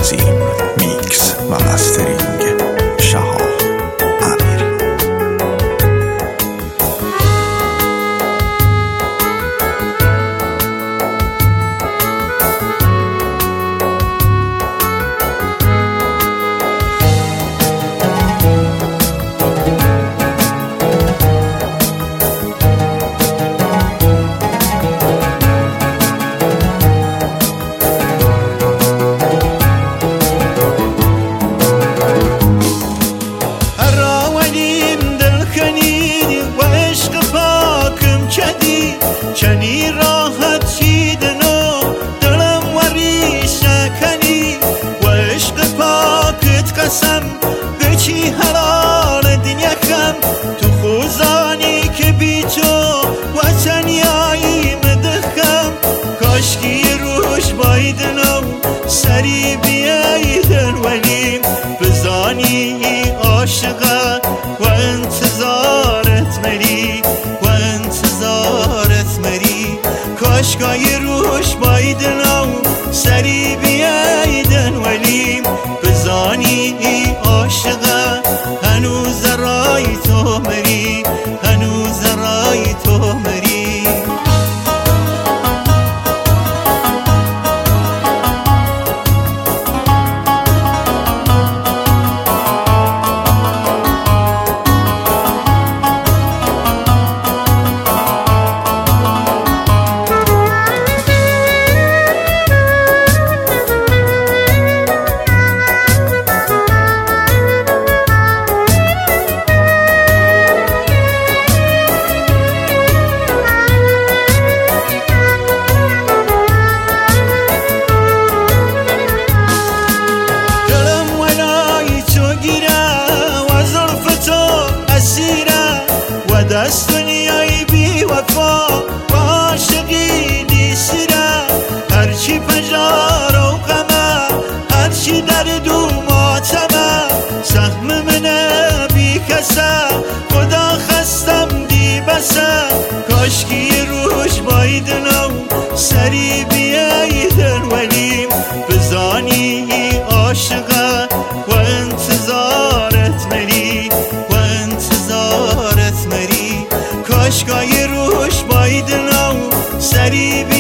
تنظیم میکس و مسترینگ شهاب امیری. کنی راحت چیدنو دلم وریش نکنی و عشق پاکت قسم بچی حلال دنیا کم تو خوزانی که بی تو وطنیایی مدخم کاشکی روش بایدنو سری بیایدن ولیم بزانی عاشقه و انتظارت مری و انتظارت مری کاشکای روش بایدنو سری بیایدن ولیم بزانی عاشقه هنوز رای تو مری هنوز رای تو مری. دست دنیای بی وفا و عاشقی سیره هرچی پجار و غمه هرچی درد و ماتمه سهم منه بی کسه خدا خستم دی بسه کاشکی روش بایدنو سری بیایدن ولیم بزانی عاشقه و انتظارت مری و انتظارت مری کاشکای روش بایدنو سری